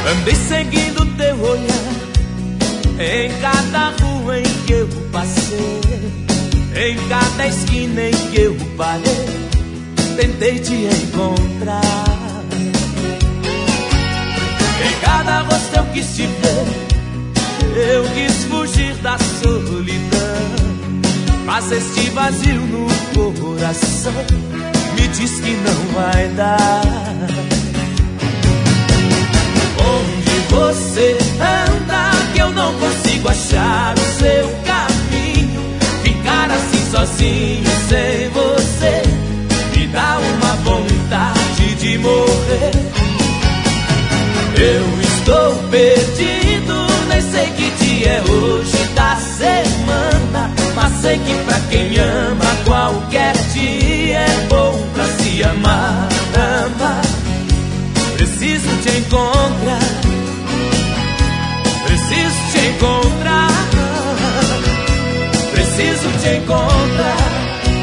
Andei seguindo teu olhar em cada rua em que eu passei, em cada esquina em que eu parei, tentei te encontrar. Em cada rosto eu quis te ver, eu quis fugir da solidão, mas este vazio no coração me diz que não vai dar. Onde você anda que eu não consigo achar o seu caminho? Ficar assim sozinho sem você me dá uma vontade de morrer. Eu estou perdido, nem sei que dia é hoje da semana, mas sei que pra quem ama qualquer dia é bom pra se amar. Preciso te encontrar, preciso te encontrar, preciso te encontrar.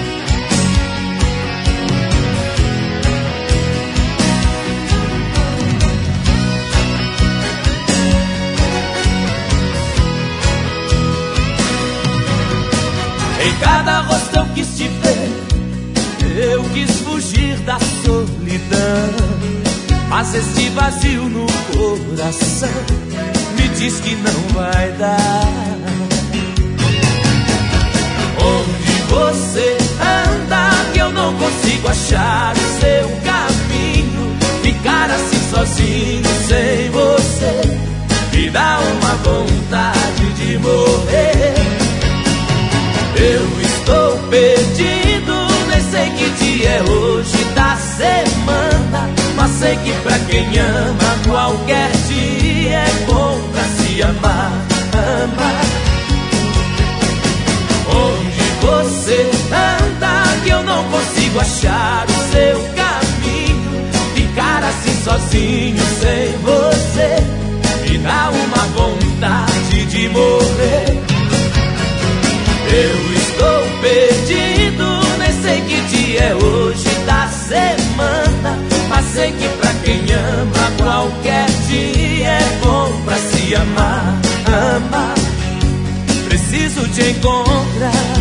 Em cada rosto eu quis te ver, eu quis fugir da solidão, mas este vazio no coração me diz que não vai dar. Onde você anda que eu não consigo achar o seu caminho? Ficar assim sozinho sem você me dá uma vontade de morrer. Eu estou perdido, nem sei que dia é hoje da semana, mas sei que pra quem ama qualquer dia é bom pra se amar. Onde você anda que eu não consigo achar o seu caminho? Ficar assim sozinho sem você me dá uma vontade de morrer. Eu estou perdido, nem sei que dia é hoje da semana, mas sei que pra quem ama qualquer dia é bom pra se amar. Preciso te encontrar.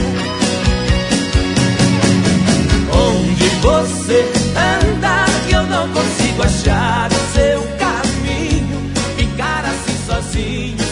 Onde você anda que eu não consigo achar o seu caminho? Ficar assim sozinho